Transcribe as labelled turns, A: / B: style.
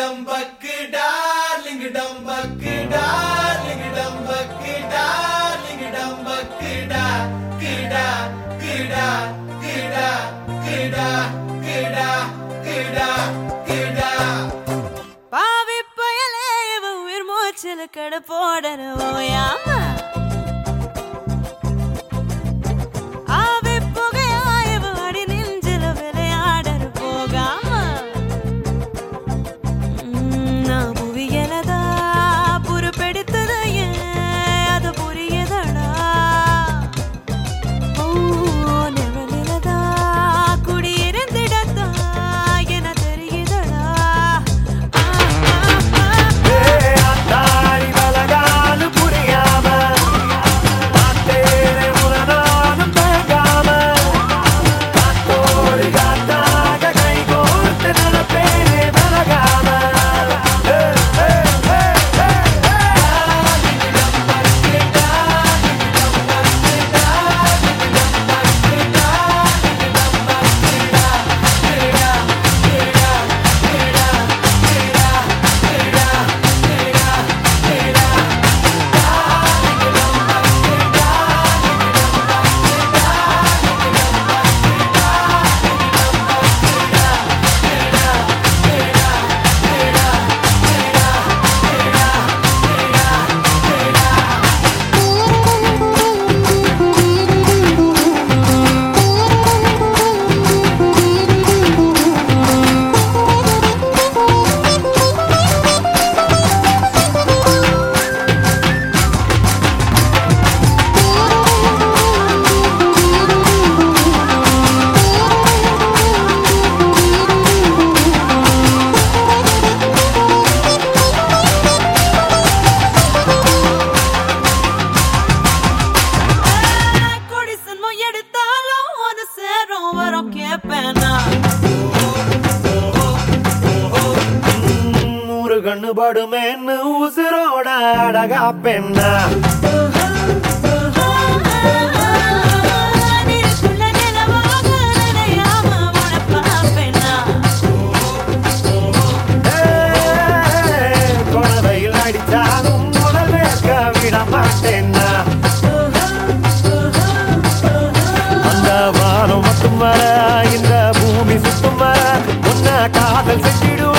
A: dumbuck, darling dumbuck, darling dumbuck, darling dumbuck, da, kida, kida, kida, kida, kida, kida, kida.
B: பாவி பயலே உயிர் மூச்சில் கட போடணுமா ஆவி புகையாய் வாடி நெஞ்சில் விளையாடற போகாம நான் புவியலதா புறப்பெடுத்தது அது புரியதடா ஓ நெவலிலதா குடியிருந்திடத்தா என தெரியுதடா
C: கண்ணு படுமேன்னு உசுரோட அழகா பெண்ணா குழந்தையில் அடித்தாலும் முதல் வேர்க்க விட மாட்டேன்னா அந்த வானம் மட்டும் வர இந்த பூமி சுத்தும் வர உன்ன காதல் செஞ்சிடும்